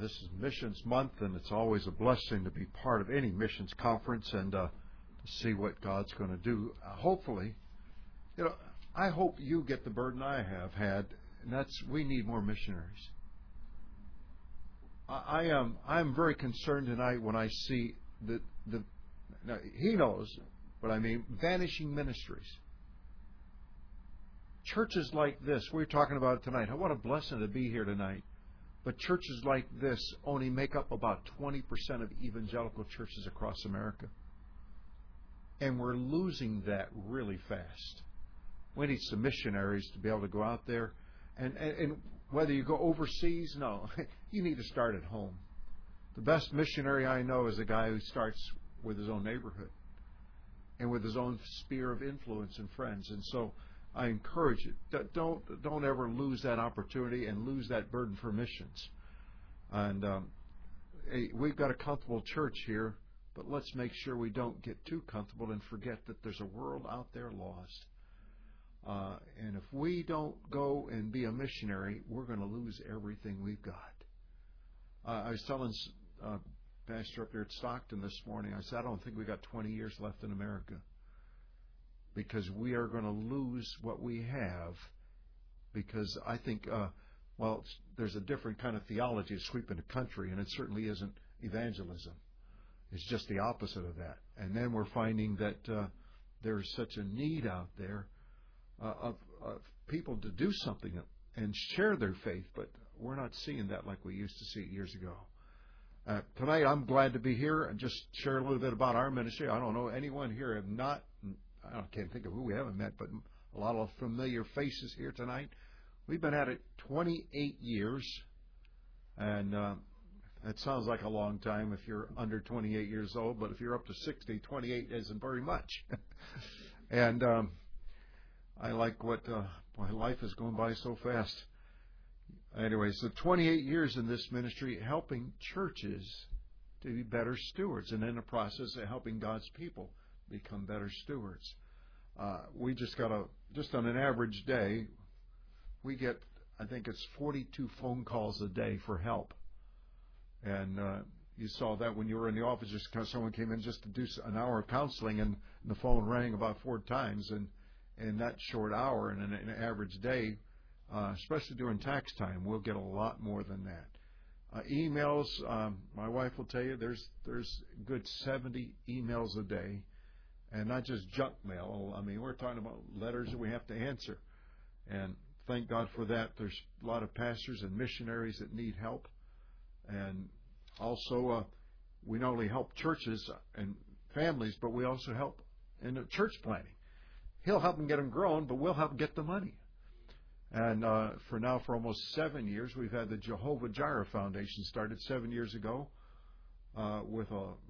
This is Missions Month, and it's always a blessing to be part of any missions conference and to see what God's going to do. Hopefully, I hope you get the burden I have had, and that's we need more missionaries. I'm very concerned tonight when I see now, he knows what I mean, vanishing ministries. Churches like this, we're talking about it tonight. What a blessing to be here tonight. But churches like this only make up about 20% of evangelical churches across America. And we're losing that really fast. We need some missionaries to be able to go out there. And whether you go overseas, no, you need to start at home. The best missionary I know is a guy who starts with his own neighborhood and with his own sphere of influence and friends. And so I encourage you, don't ever lose that opportunity and lose that burden for missions. And we've got a comfortable church here, but let's make sure we don't get too comfortable and forget that there's a world out there lost. And if we don't go and be a missionary, we're going to lose everything we've got. I was telling Pastor up there at Stockton this morning, I said, I don't think we got 20 years left in America. Because we are going to lose what we have, because I think, there's a different kind of theology of sweeping the country, and it certainly isn't evangelism. It's just the opposite of that. And then we're finding that there's such a need out there of people to do something and share their faith, but we're not seeing that like we used to see years ago. Tonight, I'm glad to be here and just share a little bit about our ministry. I don't know anyone here I can't think of who we haven't met, but a lot of familiar faces here tonight. We've been at it 28 years, and that sounds like a long time if you're under 28 years old, but if you're up to 60, 28 isn't very much. And I like what my life is going by so fast. Anyway, so 28 years in this ministry, helping churches to be better stewards, and in the process of helping God's people become better stewards. We just on an average day, we get, I think it's 42 phone calls a day for help. And you saw that when you were in the office, just because someone came in just to do an hour of counseling, and the phone rang about 4 times. And in that short hour and in an average day, especially during tax time, we'll get a lot more than that. Emails, my wife will tell you, there's a good 70 emails a day. And not just junk mail. I mean, we're talking about letters that we have to answer. And thank God for that. There's a lot of pastors and missionaries that need help. And also, we not only help churches and families, but we also help in the church planting. He'll help them get them grown, but we'll help them get the money. And for almost 7 years, we've had the Jehovah Jireh Foundation started 7 years ago with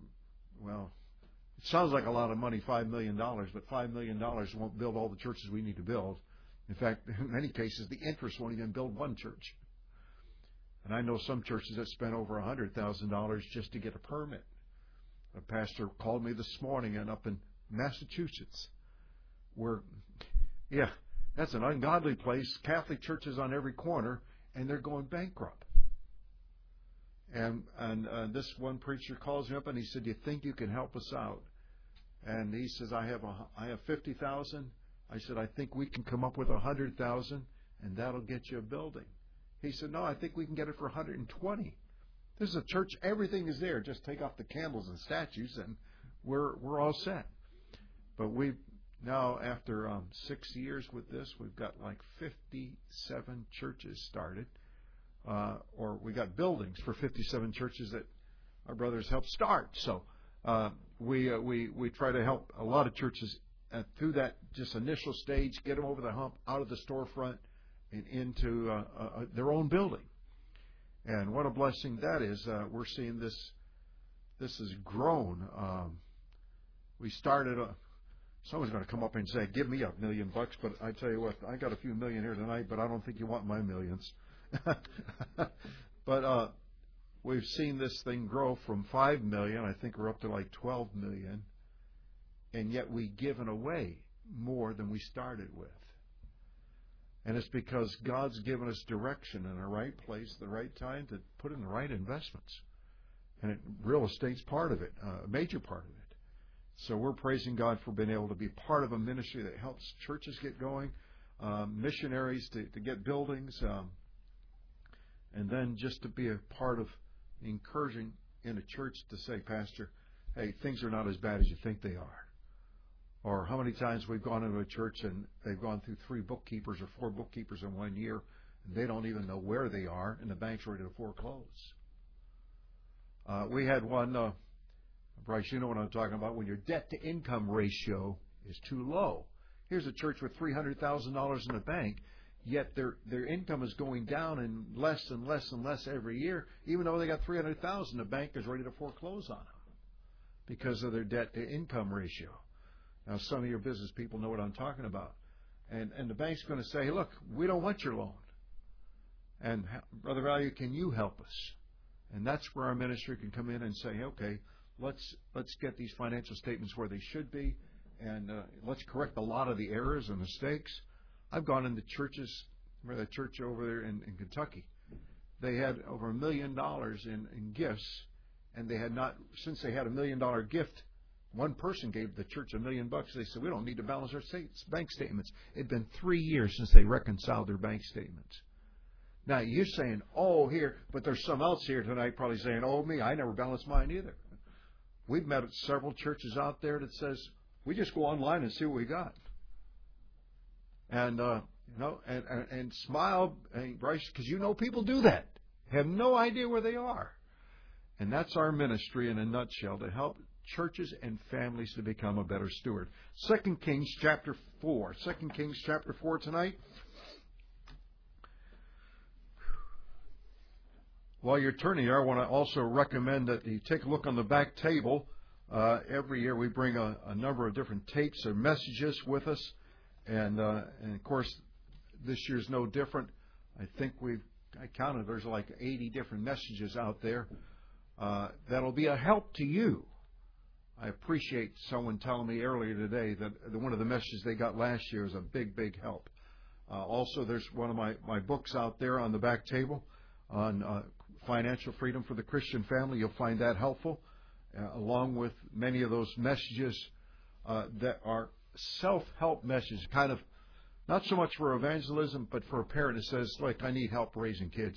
it sounds like a lot of money, $5 million, but $5 million won't build all the churches we need to build. In fact, in many cases, the interest won't even build one church. And I know some churches that spent over $100,000 just to get a permit. A pastor called me this morning and up in Massachusetts, where, that's an ungodly place, Catholic churches on every corner, and they're going bankrupt. And this one preacher calls me up and he said, "Do you think you can help us out?" And he says, I have 50,000. I said, "I think we can come up with 100,000, and that'll get you a building." He said, "No, I think we can get it for 120. This is a church. Everything is there. Just take off the candles and statues, and we're all set." But we've now, after 6 years with this, we've got like 57 churches started. Or we got buildings for 57 churches that our brothers helped start. So we try to help a lot of churches through that just initial stage, get them over the hump, out of the storefront, and into their own building. And what a blessing that is. We're seeing this has grown. We started, someone's going to come up and say, "Give me $1 million," but I tell you what, I got a few million here tonight, but I don't think you want my millions. But we've seen this thing grow from 5 million, I think we're up to like 12 million, and yet we've given away more than we started with. And it's because God's given us direction in the right place, the right time to put in the right investments. And real estate's part of it, a major part of it. So we're praising God for being able to be part of a ministry that helps churches get going, missionaries to get buildings, and then just to be a part of encouraging in a church to say, Pastor, hey, things are not as bad as you think they are. Or how many times we've gone into a church and they've gone through 3 bookkeepers or 4 bookkeepers in 1 year, and they don't even know where they are, and the bank's ready to foreclose. We had one, Bryce, you know what I'm talking about, when your debt-to-income ratio is too low. Here's a church with $300,000 in the bank, yet their income is going down and less and less and less every year. Even though they got $300,000, the bank is ready to foreclose on them because of their debt-to-income ratio. Now, some of your business people know what I'm talking about. And the bank's going to say, hey, look, we don't want your loan. And Brother Value, can you help us? And that's where our ministry can come in and say, okay, let's get these financial statements where they should be, and let's correct a lot of the errors and mistakes. I've gone into churches, remember that church over there in Kentucky. They had over $1 million in gifts, and they had not, since they had $1 million gift, one person gave the church $1 million. They said, we don't need to balance our bank statements. It had been 3 years since they reconciled their bank statements. Now, you're saying, oh, here, but there's some else here tonight probably saying, oh, me, I never balanced mine either. We've met at several churches out there that says, we just go online and see what we got. And, and smile, and Bryce, because you know people do that. Have no idea where they are. And that's our ministry in a nutshell, to help churches and families to become a better steward. 2 Kings chapter 4. 2 Kings chapter 4 tonight. While you're turning there, I want to also recommend that you take a look on the back table. Every year we bring a number of different tapes or messages with us. And of course, this year's no different. I think I counted, there's like 80 different messages out there. That'll be a help to you. I appreciate someone telling me earlier today that one of the messages they got last year was a big, big help. Also, there's one of my books out there on the back table on financial freedom for the Christian family. You'll find that helpful, along with many of those messages that are self-help messages, kind of not so much for evangelism, but for a parent that says, like, I need help raising kids.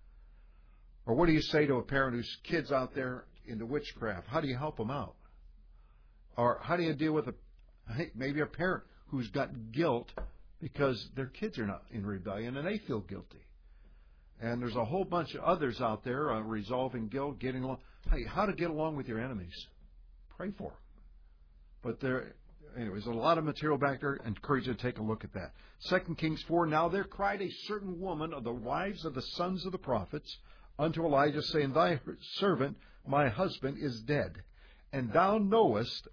Or what do you say to a parent whose kid's out there into witchcraft? How do you help them out? Or how do you deal with maybe a parent who's got guilt because their kids are not in rebellion and they feel guilty? And there's a whole bunch of others out there resolving guilt, getting along. Hey, how to get along with your enemies. Pray for them. But anyways, a lot of material back there. I encourage you to take a look at that. 2 Kings 4, now there cried a certain woman of the wives of the sons of the prophets unto Elijah, saying, thy servant, my husband, is dead. And thou knowest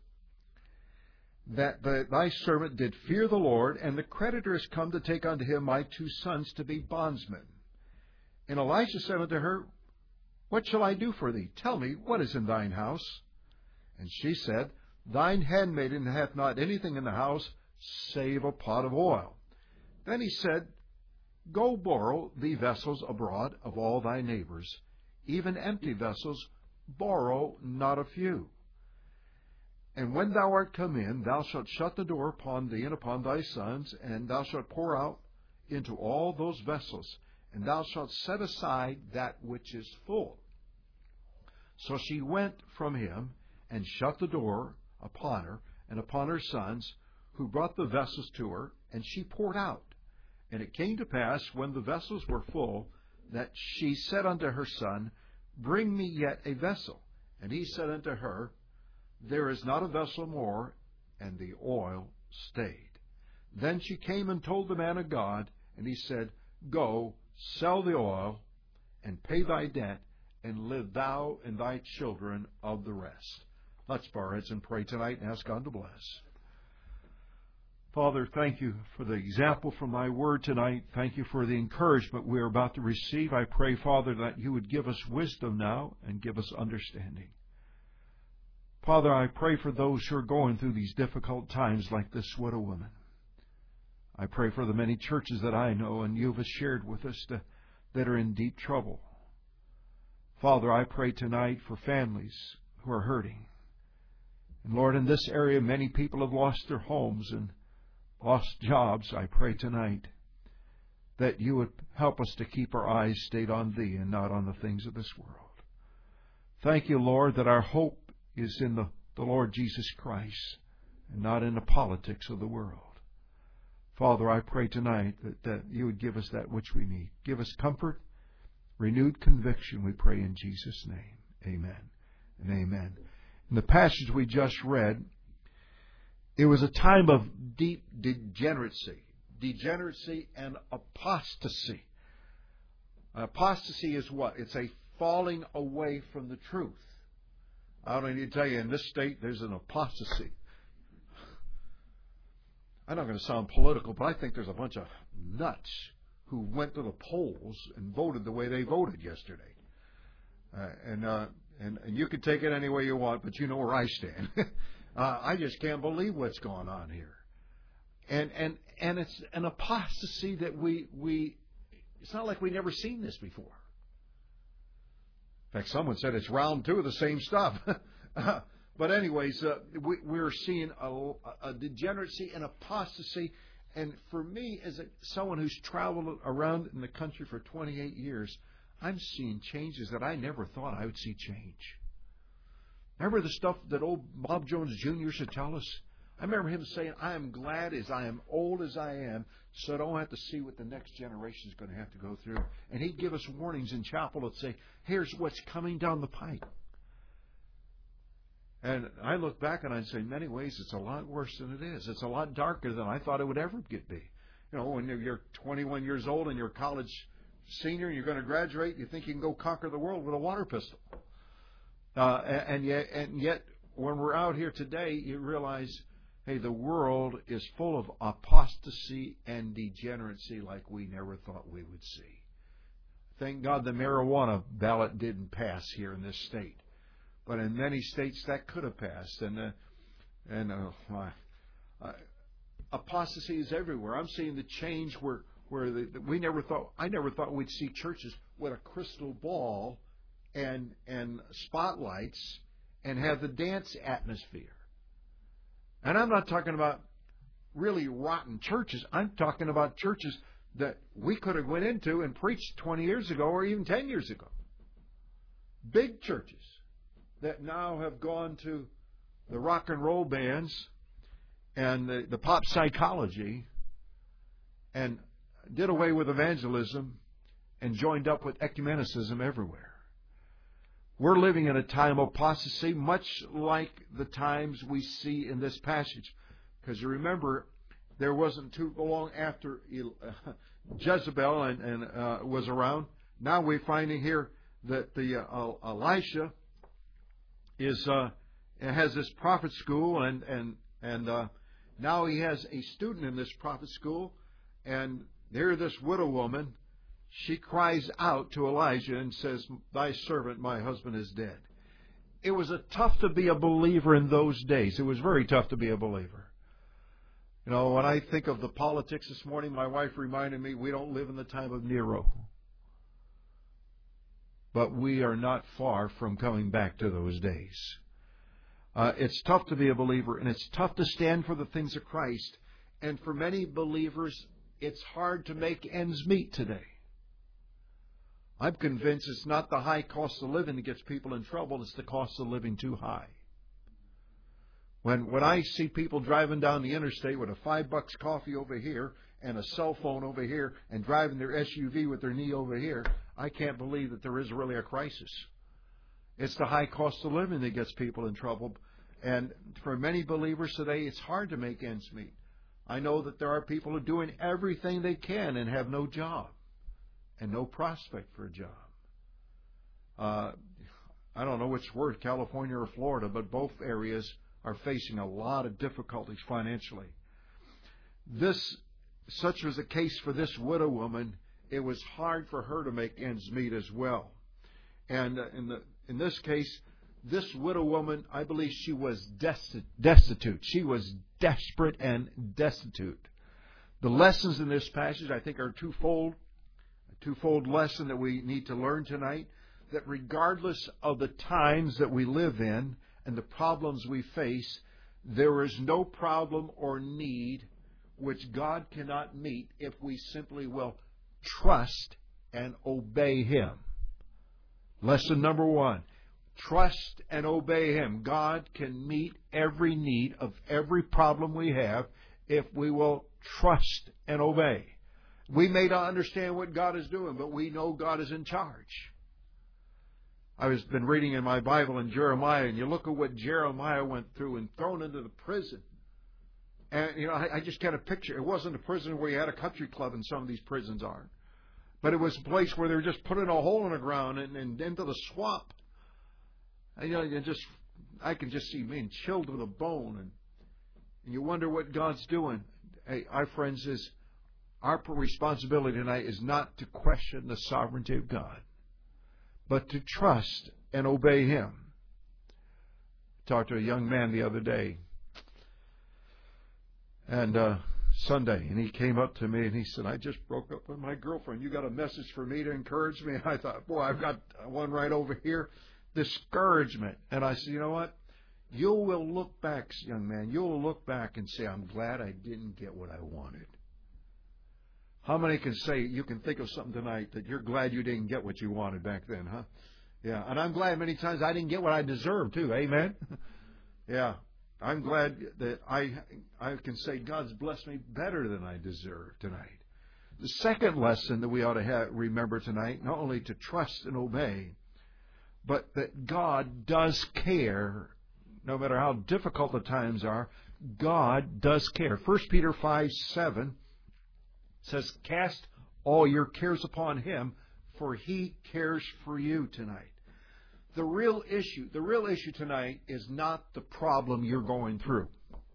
that thy servant did fear the Lord, and the creditor is come to take unto him my 2 sons to be bondsmen. And Elisha said unto her, what shall I do for thee? Tell me, what is in thine house? And she said, thine handmaiden hath not anything in the house, save a pot of oil. Then he said, go borrow thee vessels abroad of all thy neighbors, even empty vessels, borrow not a few. And when thou art come in, thou shalt shut the door upon thee and upon thy sons, and thou shalt pour out into all those vessels, and thou shalt set aside that which is full. So she went from him, and shut the door upon her, and upon her sons, who brought the vessels to her, and she poured out. And it came to pass, when the vessels were full, that she said unto her son, bring me yet a vessel. And he said unto her, there is not a vessel more, and the oil stayed. Then she came and told the man of God, and he said, go, sell the oil, and pay thy debt, and live thou and thy children of the rest. Let's bow our heads and pray tonight and ask God to bless. Father, thank you for the example from thy word tonight. Thank you for the encouragement we're about to receive. I pray, Father, that you would give us wisdom now and give us understanding. Father, I pray for those who are going through these difficult times like this widow woman. I pray for the many churches that I know and you have shared with us that are in deep trouble. Father, I pray tonight for families who are hurting. And Lord, in this area, many people have lost their homes and lost jobs. I pray tonight that you would help us to keep our eyes stayed on Thee and not on the things of this world. Thank you, Lord, that our hope is in the Lord Jesus Christ and not in the politics of the world. Father, I pray tonight that you would give us that which we need. Give us comfort, renewed conviction, we pray in Jesus' name. Amen and amen. In the passage we just read, it was a time of deep degeneracy and apostasy. Apostasy is what? It's a falling away from the truth. I don't need to tell you, in this state, there's an apostasy. I'm not going to sound political, but I think there's a bunch of nuts who went to the polls and voted the way they voted yesterday. And you can take it any way you want, but you know where I stand. I just can't believe what's going on here. And it's an apostasy that we it's not like we've never seen this before. In fact, someone said it's round two of the same stuff. But anyways, we're seeing a degeneracy and apostasy. And for me, as someone who's traveled around in the country for 28 years, I'm seeing changes that I never thought I would see change. Remember the stuff that old Bob Jones Jr. used to tell us? I remember him saying, I am glad as I am old as I am, so I don't have to see what the next generation is going to have to go through. And he'd give us warnings in chapel that say, here's what's coming down the pike. And I look back and I'd say, in many ways, it's a lot worse than it is. It's a lot darker than I thought it would ever be. You know, when you're 21 years old and you're a college senior and you're going to graduate, you think you can go conquer the world with a water pistol. And yet, when we're out here today, you realize, hey, the world is full of apostasy and degeneracy like we never thought we would see. Thank God the marijuana ballot didn't pass here in this state. But in many states that could have passed. And apostasy is everywhere. I'm seeing the change where I never thought we'd see churches with a crystal ball and spotlights and have the dance atmosphere. And I'm not talking about really rotten churches. I'm talking about churches that we could have went into and preached 20 years ago or even 10 years ago. Big churches that now have gone to the rock and roll bands and the pop psychology and did away with evangelism and joined up with ecumenicism everywhere. We're living in a time of apostasy, much like the times we see in this passage. Because you remember, there wasn't too long after Jezebel and was around. Now we're finding here that the Elisha has this prophet school, and now he has a student in this prophet school, and there this widow woman, she cries out to Elijah and says, "Thy servant, my husband, is dead." It was tough to be a believer in those days. It was very tough to be a believer. You know, when I think of the politics this morning, my wife reminded me we don't live in the time of Nero. But we are not far from coming back to those days. It's tough to be a believer, and it's tough to stand for the things of Christ. And for many believers, it's hard to make ends meet today. I'm convinced it's not the high cost of living that gets people in trouble. It's the cost of living too high. When I see people driving down the interstate with a $5 coffee over here and a cell phone over here and driving their SUV with their knee over here, I can't believe that there is really a crisis. It's the high cost of living that gets people in trouble. And for many believers today, it's hard to make ends meet. I know that there are people who are doing everything they can and have no job and no prospect for a job. I don't know which word, California or Florida, but both areas are facing a lot of difficulties financially. Such was the case for this widow woman. It was hard for her to make ends meet as well. And in this case, this widow woman, I believe she was destitute. She was desperate and destitute. The lessons in this passage, I think, are twofold. A twofold lesson that we need to learn tonight, that regardless of the times that we live in and the problems we face, there is no problem or need which God cannot meet if we simply will trust and obey Him. Lesson number one, trust and obey Him. God can meet every need of every problem we have if we will trust and obey. We may not understand what God is doing, but we know God is in charge. I've been reading in my Bible in Jeremiah, and you look at what Jeremiah went through and thrown into the prison. And, I just kind of picture, it wasn't a prison where you had a country club, and some of these prisons are. But it was a place where they were just putting a hole in the ground and into the swamp. And, I can just see being chilled to the bone. And you wonder what God's doing. Hey, our friends, our responsibility tonight is not to question the sovereignty of God, but to trust and obey Him. I talked to a young man the other day, and Sunday, and he came up to me and he said, I just broke up with my girlfriend. You got a message for me to encourage me? And I thought, boy, I've got one right over here. Discouragement. And I said, you know what? You will look back, young man, you'll look back and say, I'm glad I didn't get what I wanted. How many can say, you can think of something tonight that you're glad you didn't get what you wanted back then, huh? Yeah, and I'm glad many times I didn't get what I deserved too, amen? Yeah, I'm glad that I can say God's blessed me better than I deserve tonight. The second lesson that we ought to remember tonight, not only to trust and obey, but that God does care. No matter how difficult the times are, God does care. 1 Peter 5:7 says, cast all your cares upon Him, for He cares for you tonight. The real issue tonight is not the problem you're going through.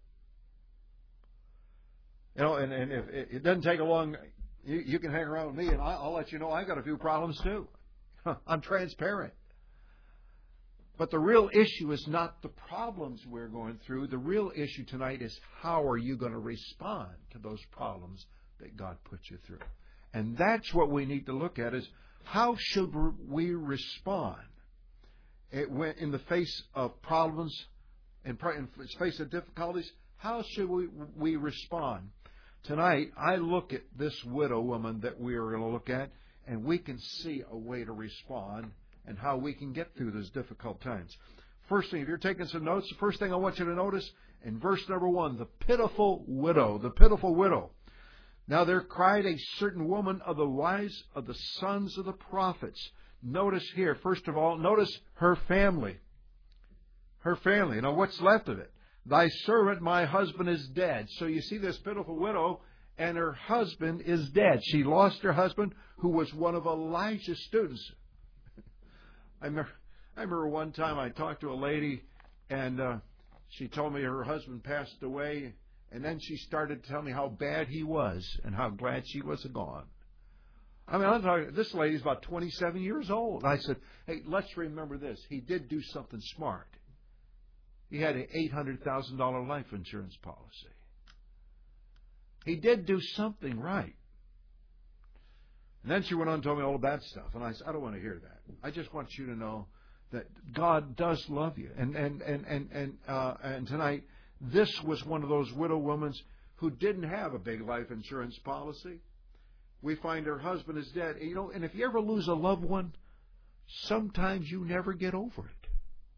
And if it doesn't take a long, you can hang around with me, and I'll let you know I got a few problems too. I'm transparent. But the real issue is not the problems we're going through. The real issue tonight is how are you going to respond to those problems that God put you through. And that's what we need to look at, is how should we respond in the face of problems, in the face of difficulties. How should we respond? Tonight, I look at this widow woman that we are going to look at, and we can see a way to respond and how we can get through those difficult times. First thing, if you're taking some notes, the first thing I want you to notice in verse number 1, the pitiful widow. The pitiful widow. Now there cried a certain woman of the wives of the sons of the prophets. Notice here, first of all, notice her family. Her family. Now what's left of it? Thy servant, my husband, is dead. So you see this pitiful widow, and her husband is dead. She lost her husband, who was one of Elijah's students. I remember one time I talked to a lady, and she told me her husband passed away, and then she started to tell me how bad he was and how glad she was gone. I mean, I'm talking, this lady's about 27 years old. I said, hey, let's remember this. He did do something smart. He had an $800,000 life insurance policy. He did do something right. And then she went on and told me all the bad stuff. And I said, I don't want to hear that. I just want you to know that God does love you. And tonight, this was one of those widow women who didn't have a big life insurance policy. We find her husband is dead. And if you ever lose a loved one, sometimes you never get over it.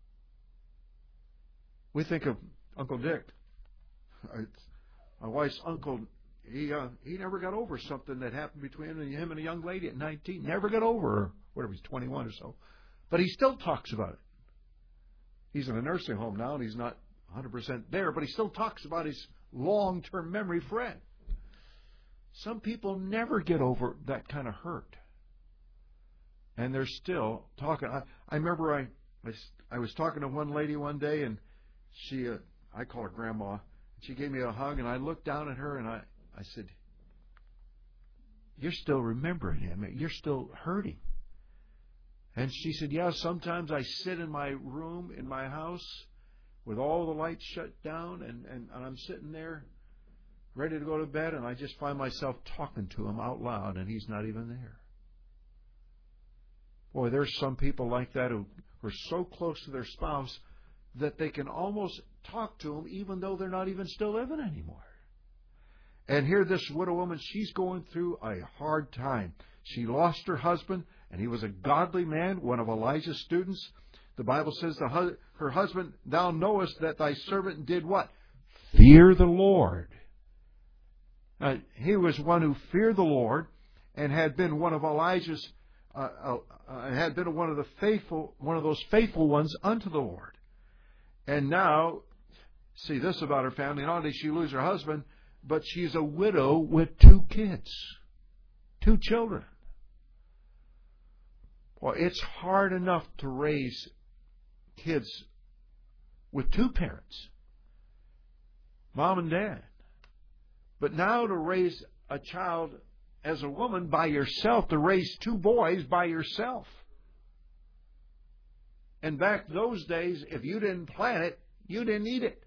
We think of Uncle Dick. My wife's uncle, he never got over something that happened between him and a young lady at 19. Never got over her, whatever, he's 21 or so. But he still talks about it. He's in a nursing home now, and he's not 100% there, but he still talks about his long-term memory friend. Some people never get over that kind of hurt. And they're still talking. I remember I was talking to one lady one day, and she, I call her Grandma. She gave me a hug, and I looked down at her, and I said, you're still remembering him. You're still hurting. And she said, yeah, sometimes I sit in my room, in my house, with all the lights shut down, and I'm sitting there ready to go to bed, and I just find myself talking to him out loud, and he's not even there. Boy, there's some people like that who are so close to their spouse that they can almost talk to them even though they're not even still living anymore. And here this widow woman, she's going through a hard time. She lost her husband, and he was a godly man, one of Elijah's students. The Bible says her husband, thou knowest that thy servant did what? Fear the Lord. He was one who feared the Lord and had been one of Elijah's, had been one of those faithful ones unto the Lord. And now, see this about her family, not only did she lose her husband, but she's a widow with 2 kids, 2 children. Well, it's hard enough to raise kids with 2 parents, mom and dad. But now to raise a child as a woman by yourself, to raise 2 boys by yourself. And back those days, if you didn't plan it, you didn't eat it.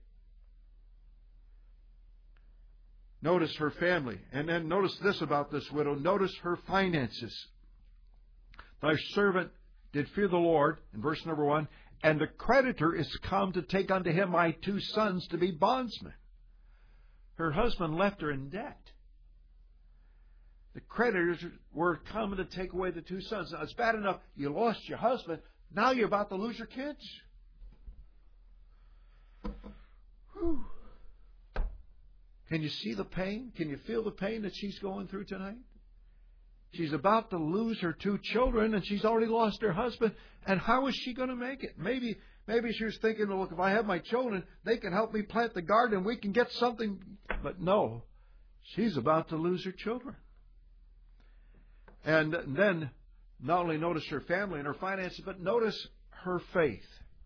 Notice her family. And then notice this about this widow. Notice her finances. Thy servant did fear the Lord, in verse number 1, and the creditor is come to take unto him my 2 sons to be bondsmen. Her husband left her in debt. The creditors were coming to take away the 2 sons. Now, it's bad enough you lost your husband. Now you're about to lose your kids. Whew. Can you see the pain? Can you feel the pain that she's going through tonight? She's about to lose her 2 children, and she's already lost her husband. And how is she going to make it? Maybe she was thinking, look, if I have my children, they can help me plant the garden and we can get something. But no, she's about to lose her children. And then not only notice her family and her finances, but notice her faith.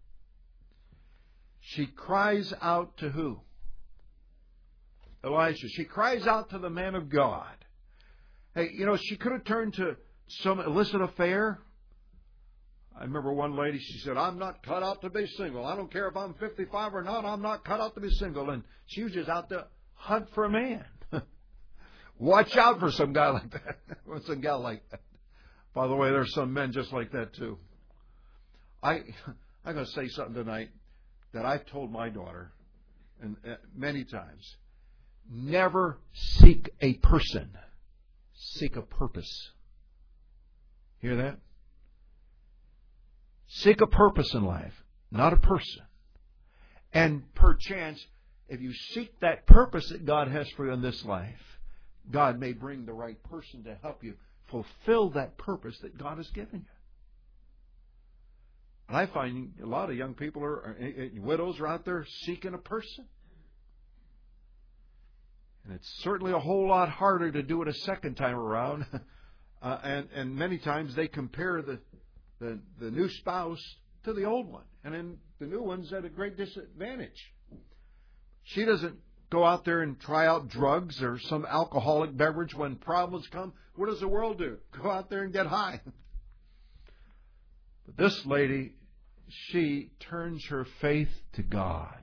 She cries out to who? Elisha. She cries out to the man of God. Hey, she could have turned to some illicit affair. I remember one lady, she said, I'm not cut out to be single. I don't care if I'm 55 or not, I'm not cut out to be single. And she was just out to hunt for a man. Watch out for some guy like that. Or some gal like that. By the way, there's some men just like that too. I'm going to say something tonight that I've told my daughter and many times. Never seek a person. Seek a purpose. Hear that? Seek a purpose in life, not a person. And perchance, if you seek that purpose that God has for you in this life, God may bring the right person to help you fulfill that purpose that God has given you. And I find a lot of young people widows are out there seeking a person. And it's certainly a whole lot harder to do it a second time around. And many times they compare the new spouse to the old one. And then the new one's at a great disadvantage. She doesn't go out there and try out drugs or some alcoholic beverage when problems come. What does the world do? Go out there and get high. But this lady, she turns her faith to God.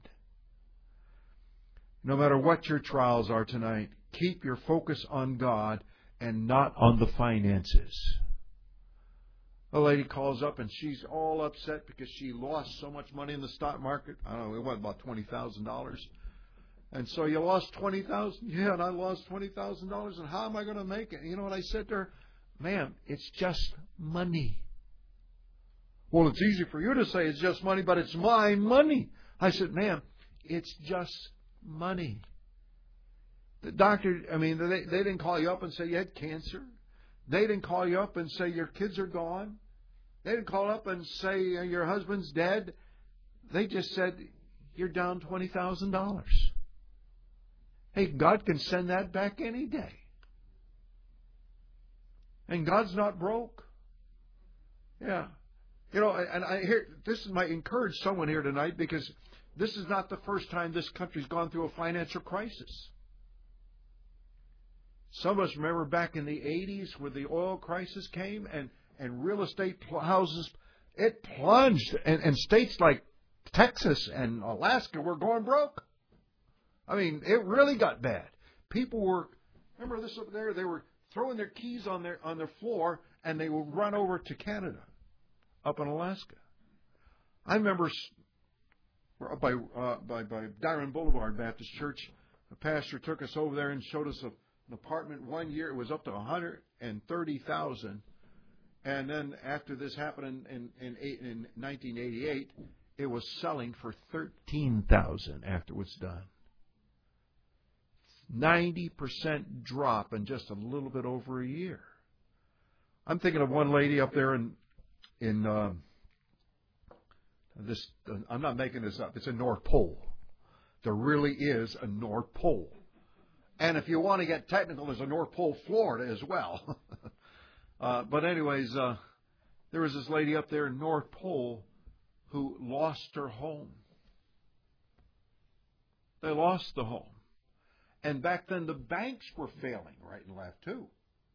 No matter what your trials are tonight, keep your focus on God and not on the finances. A lady calls up and she's all upset because she lost so much money in the stock market. I don't know, it was about $20,000. And so you lost $20,000? Yeah, and I lost $20,000. And how am I going to make it? You know what I said to her? Ma'am, it's just money. Well, it's easy for you to say it's just money, but it's my money. I said, ma'am, it's just money. The doctor, they didn't call you up and say you had cancer. They didn't call you up and say your kids are gone. They didn't call up and say your husband's dead. They just said you're down $20,000. Hey, God can send that back any day. And God's not broke. Yeah. And I hear this might encourage someone here tonight, because this is not the first time this country's gone through a financial crisis. Some of us remember back in the 80s where the oil crisis came and real estate houses, it plunged. And states like Texas and Alaska were going broke. It really got bad. people were, remember this up there, they were throwing their keys on their floor, and they would run over to Canada, up in Alaska. I remember up by Diamond Boulevard Baptist Church, the pastor took us over there and showed us an apartment. One year it was up to $130,000, and then after this happened in 1988, it was selling for $13,000 after it was done. 90% drop in just a little bit over a year. I'm thinking of one lady up there in this. I'm not making this up. It's a North Pole. There really is a North Pole. And if you want to get technical, there's a North Pole, Florida as well. But anyways, there was this lady up there in North Pole who lost her home. They lost the home. And back then the banks were failing right and left too.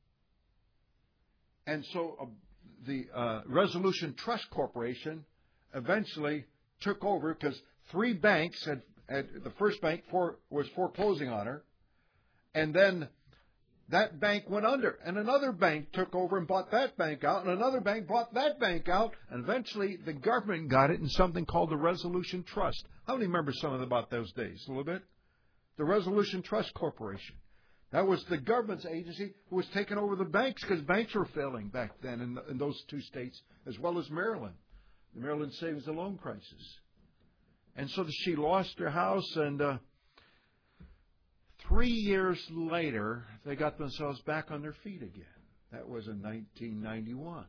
And so the Resolution Trust Corporation eventually took over because 3 banks had the first bank was foreclosing on her, and then that bank went under, and another bank took over and bought that bank out, and another bank bought that bank out, and eventually the government got it in something called the Resolution Trust. How many remember something about those days? A little bit? The Resolution Trust Corporation. That was the government's agency who was taking over the banks because banks were failing back then in those 2 states, as well as Maryland. The Maryland Savings and Loan Crisis. And so she lost her house, and 3 years later, they got themselves back on their feet again. That was in 1991.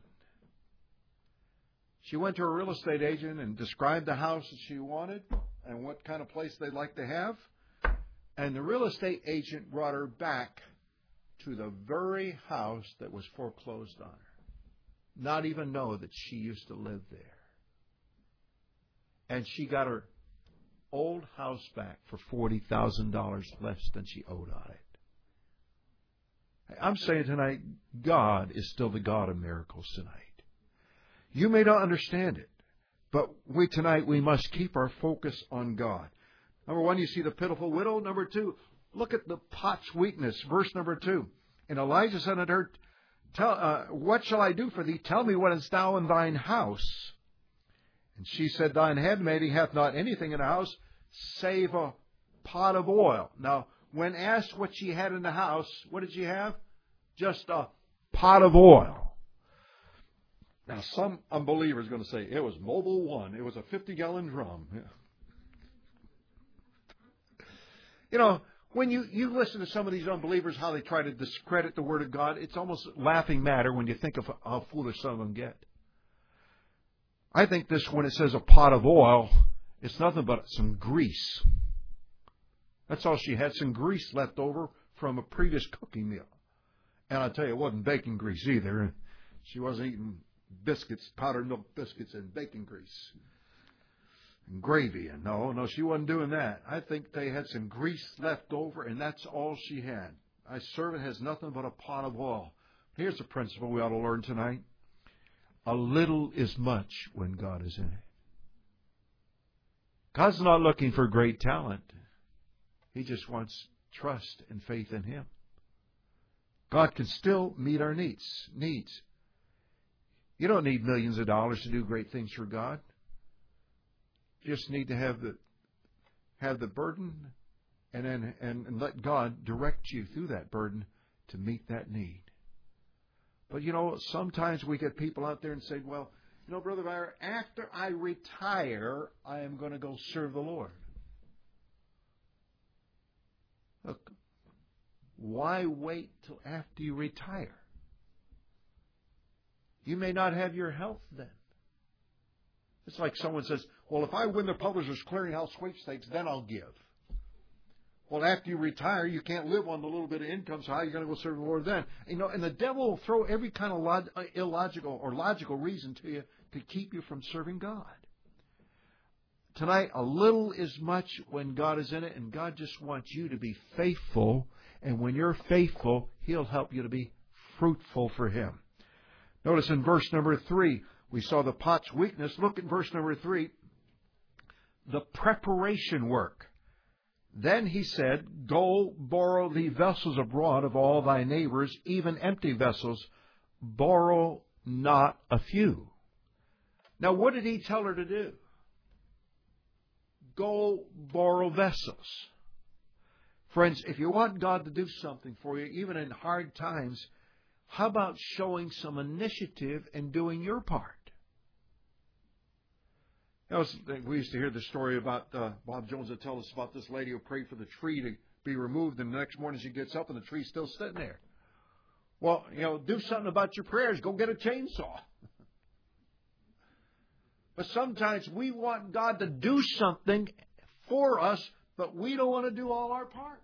She went to a real estate agent and described the house that she wanted and what kind of place they'd like to have. And the real estate agent brought her back to the very house that was foreclosed on her. Not even know that she used to live there. And she got her old house back for $40,000 less than she owed on it. I'm saying tonight, God is still the God of miracles tonight. You may not understand it, but tonight we must keep our focus on God. Number 1, you see the pitiful widow. Number 2, look at the pot's weakness. Verse number 2. And Elijah said unto her, what shall I do for thee? Tell me what is thou in thine house. And she said, thine handmaid hath not anything in the house, save a pot of oil. Now, when asked what she had in the house, what did she have? Just a pot of oil. Now, some unbelievers are going to say, it was Mobil 1. It was a 50-gallon drum. You know, when you listen to some of these unbelievers, how they try to discredit the Word of God, it's almost laughing matter when you think of how foolish some of them get. I think this, when it says a pot of oil, it's nothing but some grease. That's all she had, some grease left over from a previous cooking meal. And I'll tell you, it wasn't bacon grease either. She wasn't eating biscuits, powdered milk biscuits and bacon grease. And gravy. And no, she wasn't doing that. I think they had some grease left over, and that's all she had. My servant has nothing but a pot of oil. Here's a principle we ought to learn tonight. A little is much when God is in it. God's not looking for great talent. He just wants trust and faith in Him. God can still meet our needs. You don't need millions of dollars to do great things for God. You just need to have the burden and let God direct you through that burden to meet that need. But sometimes we get people out there and say, well, Brother Byron, after I retire, I am going to go serve the Lord. Look, why wait till after you retire? You may not have your health then. It's like someone says, well, if I win the Publishers Clearinghouse sweepstakes, then I'll give. Well, after you retire, you can't live on the little bit of income, so how are you going to go serve the Lord then? And the devil will throw every kind of illogical or logical reason to you to keep you from serving God. Tonight, a little is much when God is in it, and God just wants you to be faithful. And when you're faithful, He'll help you to be fruitful for Him. Notice in verse number 3, we saw the pot's weakness. Look at verse number 3. The preparation work. Then he said, Go, borrow thee vessels abroad of all thy neighbors, even empty vessels. Borrow not a few. Now, what did he tell her to do? Go borrow vessels. Friends, if you want God to do something for you, even in hard times, how about showing some initiative and doing your part? We used to hear the story about Bob Jones would tell us about this lady who prayed for the tree to be removed, and the next morning she gets up and the tree's still sitting there. Well, do something about your prayers. Go get a chainsaw. But sometimes we want God to do something for us, but we don't want to do all our part.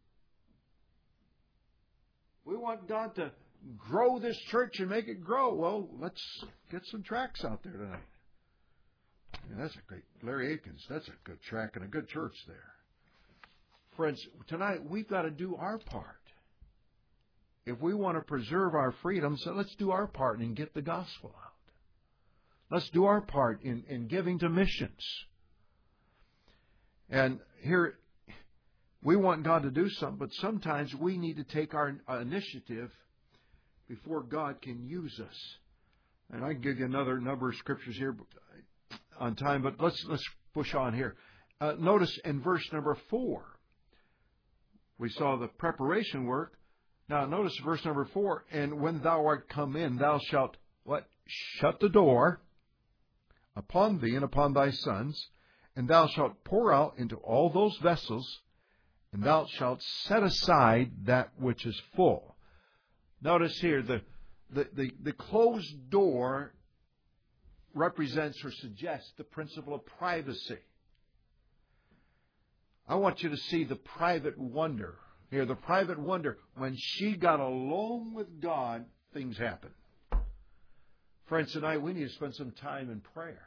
We want God to grow this church and make it grow. Well, let's get some tracts out there tonight. Yeah, that's a great, Larry Aikens, that's a good track and a good church there. Friends, tonight we've got to do our part. If we want to preserve our freedom, so let's do our part and get the gospel out. Let's do our part in giving to missions. And here, we want God to do something, but sometimes we need to take our initiative before God can use us. And I can give you another number of scriptures here on time, but let's push on here. Notice in verse number 4, we saw the preparation work. Now notice verse number 4, and when thou art come in, thou shalt, what? Shut the door upon thee and upon thy sons, and thou shalt pour out into all those vessels, and thou shalt set aside that which is full. Notice here, the closed door represents or suggests the principle of privacy. I want you to see the private wonder. Here, the private wonder. When she got alone with God, things happened. Friends, tonight we need to spend some time in prayer.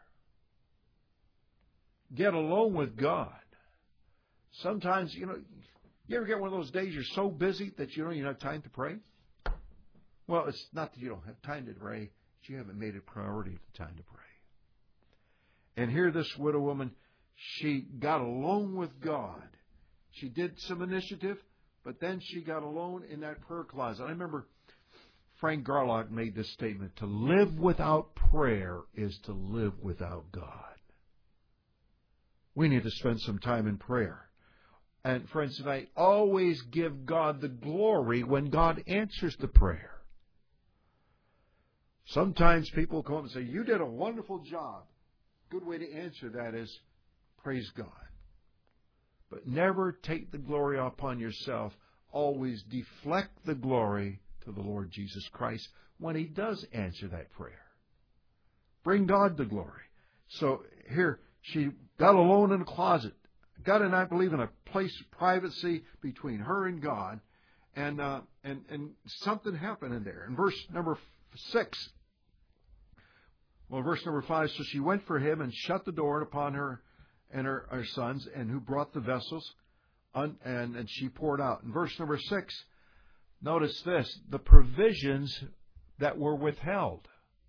Get alone with God. Sometimes, you ever get one of those days you're so busy that you don't even have time to pray? Well, it's not that you don't have time to pray, but you haven't made it a priority the time to pray. And here this widow woman, she got alone with God. She did some initiative, but then she got alone in that prayer closet. I remember Frank Garlock made this statement, to live without prayer is to live without God. We need to spend some time in prayer. And friends, tonight, always give God the glory when God answers the prayer. Sometimes people come and say, you did a wonderful job. Good way to answer that is, praise God. But never take the glory upon yourself. Always deflect the glory to the Lord Jesus Christ when He does answer that prayer. Bring God the glory. So here, she got alone in a closet. Got in, I believe, in a place of privacy between her and God. And something happened in there. In verse number 6, verse number 5, so she went for him and shut the door upon her and her sons, and who brought the vessels, and she poured out. In verse number 6, notice this, the provisions that were withheld.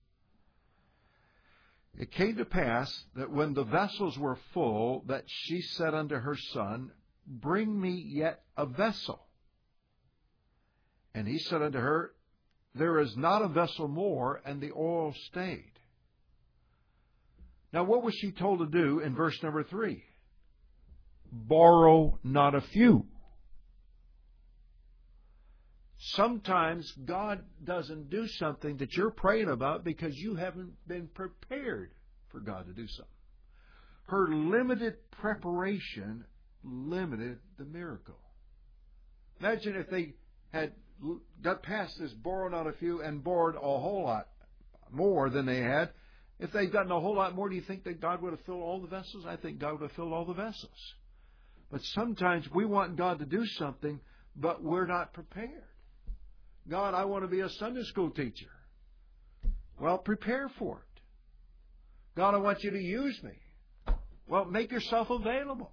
It came to pass that when the vessels were full, that she said unto her son, Bring me yet a vessel. And he said unto her, There is not a vessel more, and the oil stayed. Now, what was she told to do in verse number 3? Borrow not a few. Sometimes God doesn't do something that you're praying about because you haven't been prepared for God to do something. Her limited preparation limited the miracle. Imagine if they had got past this borrow not a few and borrowed a whole lot more than they had. If they'd gotten a whole lot more, do you think that God would have filled all the vessels? I think God would have filled all the vessels. But sometimes we want God to do something, but we're not prepared. God, I want to be a Sunday school teacher. Well, prepare for it. God, I want you to use me. Well, make yourself available.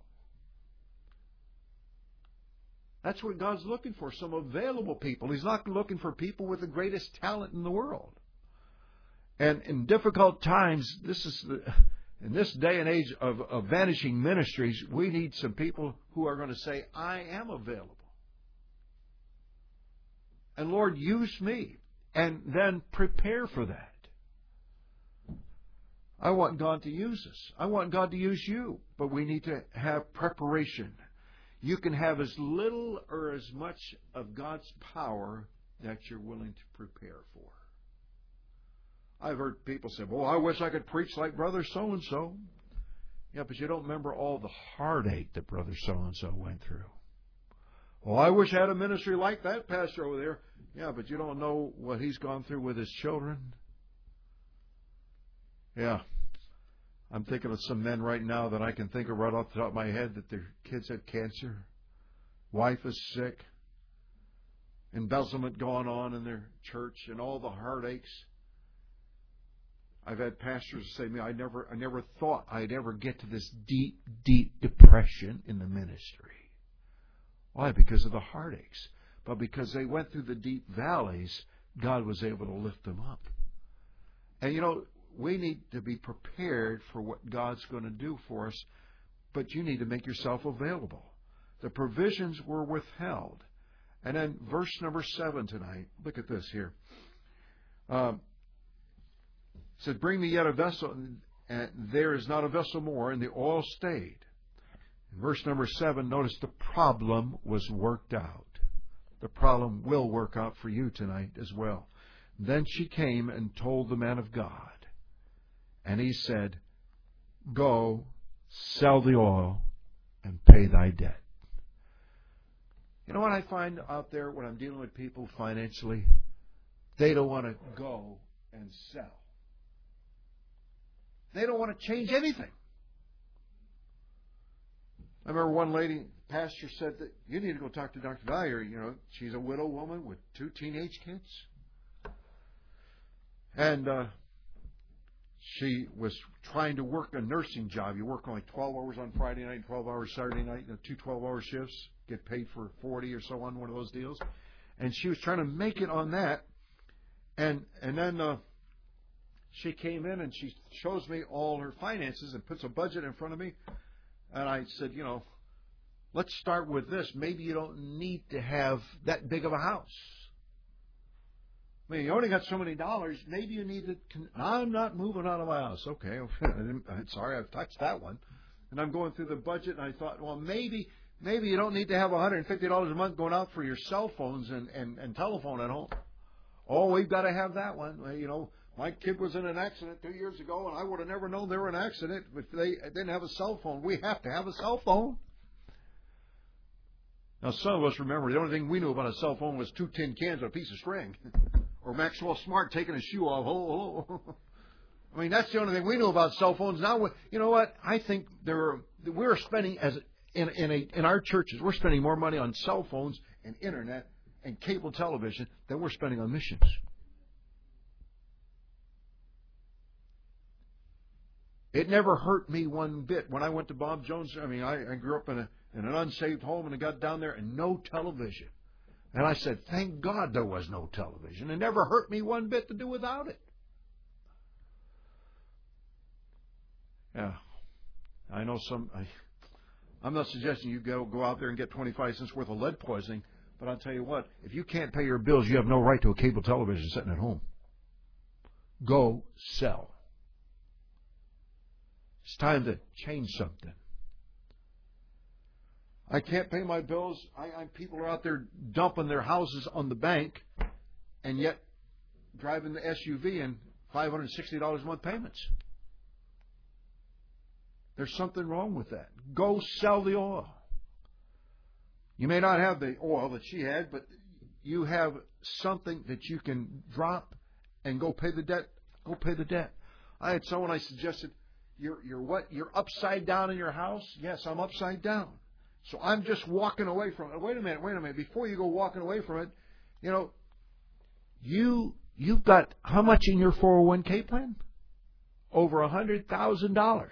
That's what God's looking for, some available people. He's not looking for people with the greatest talent in the world. And in difficult times, In this day and age of vanishing ministries, we need some people who are going to say, I am available. And Lord, use me. And then prepare for that. I want God to use us. I want God to use you. But we need to have preparation. You can have as little or as much of God's power that you're willing to prepare for. I've heard people say, well, I wish I could preach like Brother so-and-so. Yeah, but you don't remember all the heartache that Brother so-and-so went through. Well, I wish I had a ministry like that pastor over there. Yeah, but you don't know what he's gone through with his children. Yeah. I'm thinking of some men right now that I can think of right off the top of my head that their kids had cancer. Wife is sick. Embezzlement going on in their church and all the heartaches. I've had pastors say to me, I never thought I'd ever get to this deep, deep depression in the ministry. Why? Because of the heartaches. But because they went through the deep valleys, God was able to lift them up. And we need to be prepared for what God's going to do for us, but you need to make yourself available. The provisions were withheld. And then verse number 7 tonight, look at this here. It said, bring me yet a vessel, and there is not a vessel more, and the oil stayed. In verse number 7, notice the problem was worked out. The problem will work out for you tonight as well. Then she came and told the man of God. And he said, go, sell the oil, and pay thy debt. You know what I find out there when I'm dealing with people financially? They don't want to go and sell. They don't want to change anything. I remember one lady, pastor said that you need to go talk to Dr. Dyer. She's a widow woman with 2 teenage kids. And she was trying to work a nursing job. You work only 12 hours on Friday night and 12 hours Saturday night, 2 12-hour shifts, get paid for 40 or so on one of those deals. And she was trying to make it on that. And then she came in and she shows me all her finances and puts a budget in front of me. And I said, let's start with this. Maybe you don't need to have that big of a house. I mean, you only got so many dollars. Maybe you need to. I'm not moving out of my house. Okay. Sorry, I've touched that one. And I'm going through the budget, and I thought, well, maybe you don't need to have $150 a month going out for your cell phones and telephone at home. Oh, we've got to have that one. My kid was in an accident 2 years ago, and I would have never known they were in an accident if they didn't have a cell phone. We have to have a cell phone. Now, some of us remember the only thing we knew about a cell phone was 2 tin cans and a piece of string. Or Maxwell Smart taking his shoe off. Oh. I mean, that's the only thing we knew about cell phones. Now, you know what? I think we're spending, in our churches, we're spending more money on cell phones and internet and cable television than we're spending on missions. It never hurt me one bit. When I went to Bob Jones, I grew up in an unsaved home, and I got down there and no television. And I said, thank God there was no television. It never hurt me one bit to do without it. Yeah. I know I'm not suggesting you go out there and get 25 cents worth of lead poisoning, but I'll tell you what, if you can't pay your bills, you have no right to a cable television sitting at home. Go sell. It's time to change something. I can't pay my bills. People are out there dumping their houses on the bank and yet driving the SUV and $560 a month payments. There's something wrong with that. Go sell the oil. You may not have the oil that she had, but you have something that you can drop and go pay the debt. Go pay the debt. I had someone I suggested, you're what? You're upside down in your house? Yes, I'm upside down. So I'm just walking away from it. Wait a minute. Before you go walking away from it, you've got how much in your 401k plan? Over $100,000.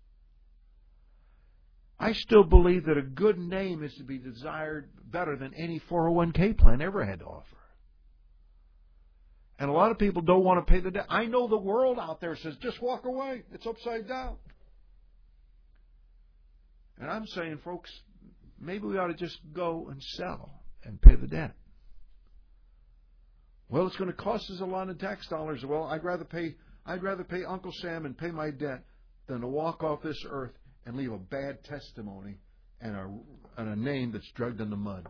I still believe that a good name is to be desired better than any 401k plan ever had to offer. And a lot of people don't want to pay the debt. I know the world out there says, just walk away. It's upside down. And I'm saying, folks, maybe we ought to just go and sell and pay the debt. Well, it's going to cost us a lot of tax dollars. Well, I'd rather pay Uncle Sam and pay my debt than to walk off this earth and leave a bad testimony and a name that's drugged in the mud.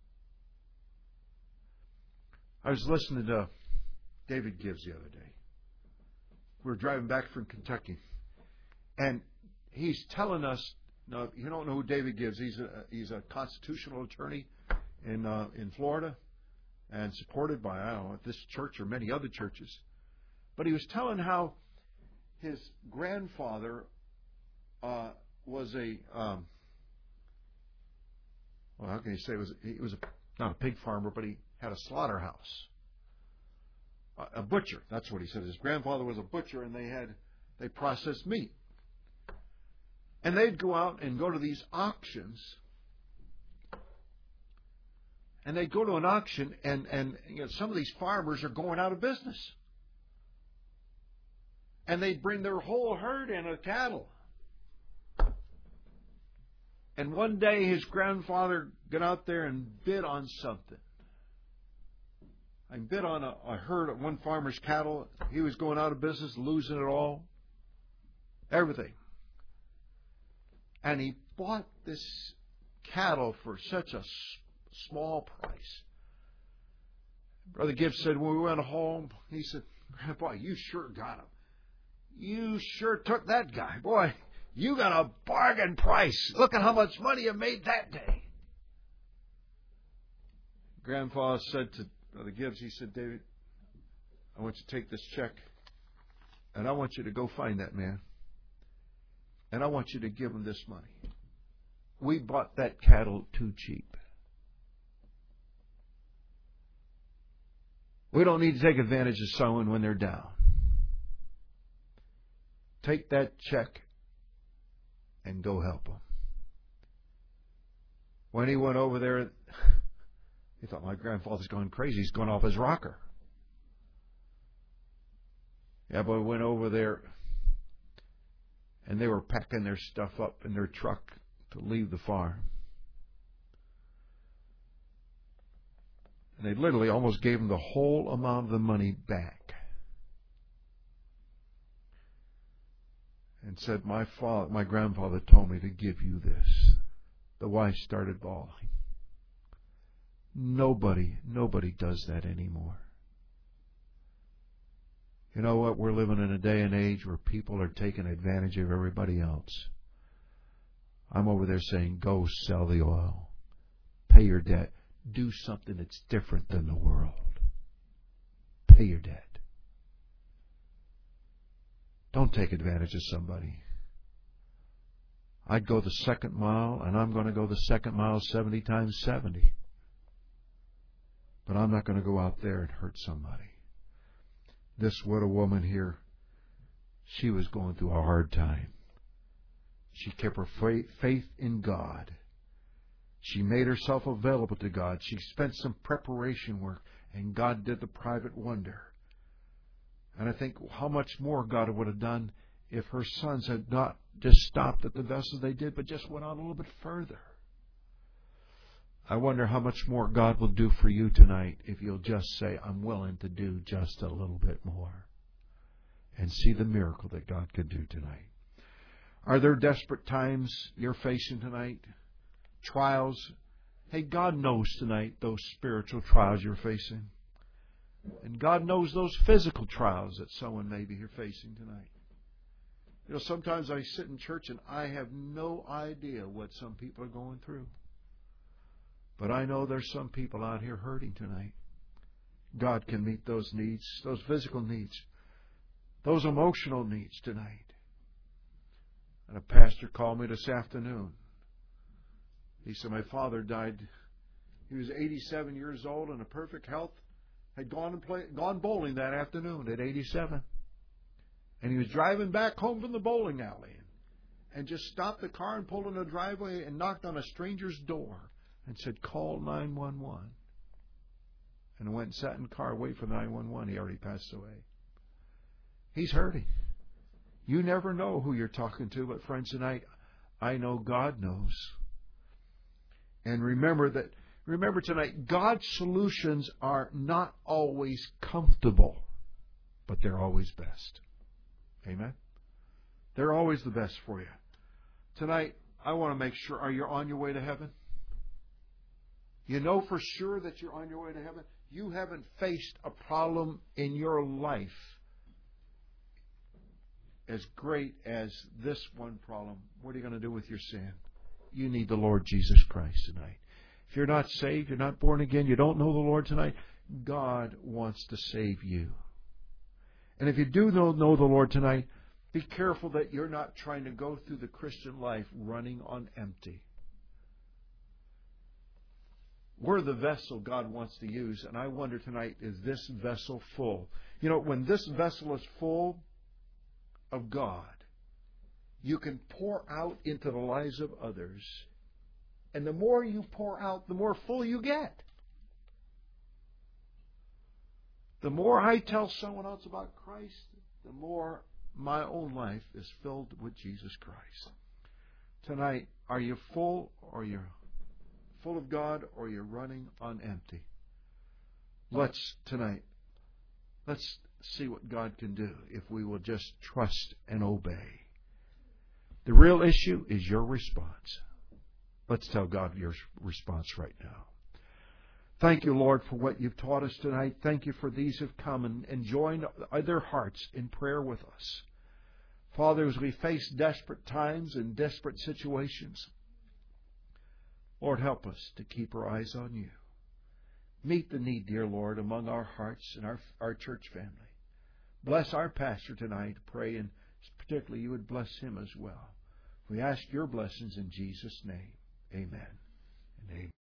I was listening to David Gibbs the other day. We were driving back from Kentucky, and he's telling us. Now, if you don't know who David Gibbs, he's a constitutional attorney in Florida, and supported by, I don't know, this church or many other churches. But he was telling how his grandfather was a well, how can you say he was not a pig farmer, but he had a slaughterhouse, a butcher. That's what he said. His grandfather was a butcher, and they processed meat. And they'd go out and go to these auctions. And they'd go to an auction, and you know, some of these farmers are going out of business. And they'd bring their whole herd in of cattle. And one day his grandfather got out there and bid on something. I bid on a herd of one farmer's cattle. He was going out of business, losing it all. Everything. And he bought this cattle for such a small price. Brother Gibbs said when we went home, he said, "Grandpa, you sure got him. You sure took that guy. Boy, you got a bargain price. Look at how much money you made that day." Grandpa said to Brother Gibbs, he said, "David, I want you to take this check, and I want you to go find that man. And I want you to give him this money. We bought that cattle too cheap. We don't need to take advantage of someone when they're down. Take that check and go help them." When he went over there, he thought, my grandfather's going crazy. He's going off his rocker. Yeah, but we went over there, and they were packing their stuff up in their truck to leave the farm. And they literally almost gave him the whole amount of the money back. And said, my grandfather told me to give you this. The wife started bawling. Nobody does that anymore. You know what? We're living in a day and age where people are taking advantage of everybody else. I'm over there saying, go sell the oil. Pay your debt. Do something that's different than the world. Pay your debt. Don't take advantage of somebody. I'd go the second mile, and I'm going to go the second mile 70 times 70. But I'm not going to go out there and hurt somebody. This widow woman here, she was going through a hard time. She kept her faith in God. She made herself available to God. She spent some preparation work, and God did the private wonder. And I think how much more God would have done if her sons had not just stopped at the vessels they did, but just went on a little bit further. I wonder how much more God will do for you tonight if you'll just say, I'm willing to do just a little bit more. And see the miracle that God could do tonight. Are there desperate times you're facing tonight? Trials? Hey, God knows tonight those spiritual trials you're facing. And God knows those physical trials that someone may be here facing tonight. You know, sometimes I sit in church and I have no idea what some people are going through. But I know there's some people out here hurting tonight. God can meet those needs, those physical needs, those emotional needs tonight. And a pastor called me this afternoon. He said, my father died. He was 87 years old and in perfect health. Had gone bowling that afternoon at 87. And he was driving back home from the bowling alley and just stopped the car and pulled in the driveway and knocked on a stranger's door and said, call 911. And went and sat in the car, wait for 911. He already passed away. He's hurting. You never know who you're talking to, but friends, tonight, I know God knows. And remember tonight, God's solutions are not always comfortable, but they're always best. Amen? They're always the best for you. Tonight, I want to make sure, are you on your way to heaven? You know for sure that you're on your way to heaven? You haven't faced a problem in your life as great as this one problem. What are you going to do with your sin? You need the Lord Jesus Christ tonight. If you're not saved, you're not born again, you don't know the Lord tonight, God wants to save you. And if you do know the Lord tonight, be careful that you're not trying to go through the Christian life running on empty. We're the vessel God wants to use, and I wonder tonight, is this vessel full? You know, when this vessel is full of God, you can pour out into the lives of others. And the more you pour out, the more full you get. The more I tell someone else about Christ, the more my own life is filled with Jesus Christ. Tonight, are you full, or you're full of God, or you're running on empty? Let's see what God can do if we will just trust and obey. The real issue is your response. Let's tell God your response right now. Thank you, Lord, for what you've taught us tonight. Thank you for these who have come and joined their hearts in prayer with us. Father, as we face desperate times and desperate situations, Lord, help us to keep our eyes on you. Meet the need, dear Lord, among our hearts and our church family. Bless our pastor tonight. Pray, and particularly you would bless him as well. We ask your blessings in Jesus' name. Amen and amen.